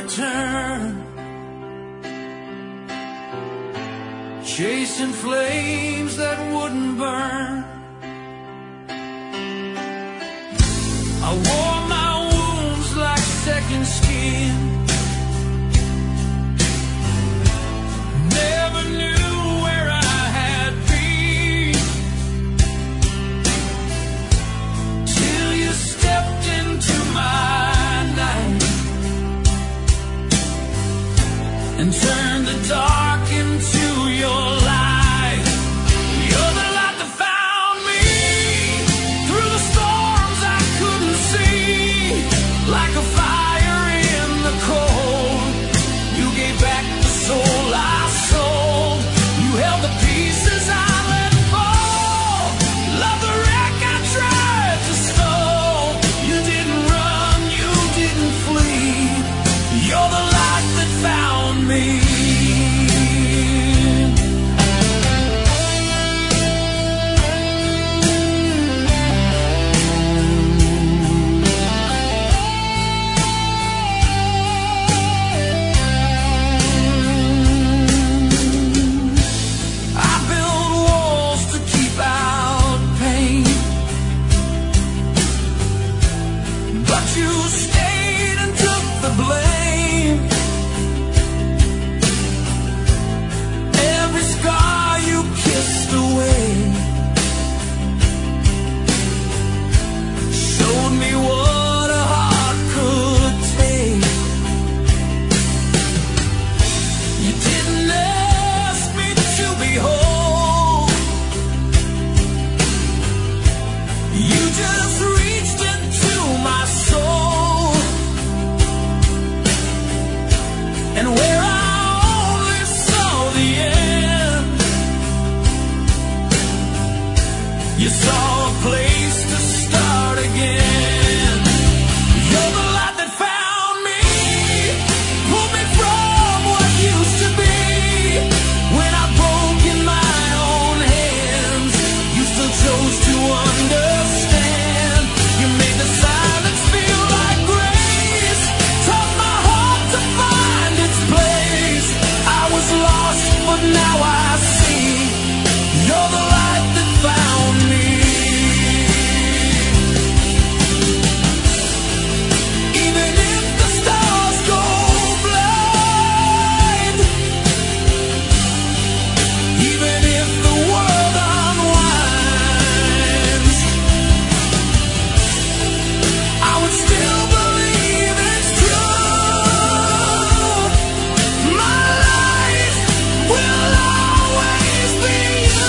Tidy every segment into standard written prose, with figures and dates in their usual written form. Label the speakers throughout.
Speaker 1: return, chasing flames that wouldn't burn. I wore my wounds like second skin, never knew where I had been, till you stepped into my night and turned the dark into your light. You're the light that found me through the storms I couldn't see, like a fire in the cold. You gave back the soul I sold. You held the pieces I let fall. Love the wreck I tried to stall. You didn't run, you didn't flee. You're the light that found me. You saw a place to start again. You're the light that found me, pulled me from what used to be. When I broke in my own hands, you still chose to understand. You made the silence feel like grace, taught my heart to find its place. I was lost, but now I see. You're the light that found me. Even if the stars go blind, even if the world unwinds, I would still believe it's true. My life will always be you.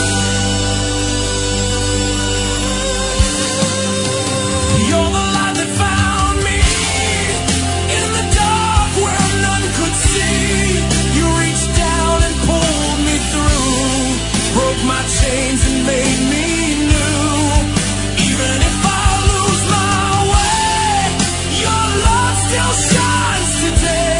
Speaker 1: You're the light that found me in the dark where none could see. You reached down and pulled me through, broke my chains and made me new. Even if I lose my way, your love still shines today.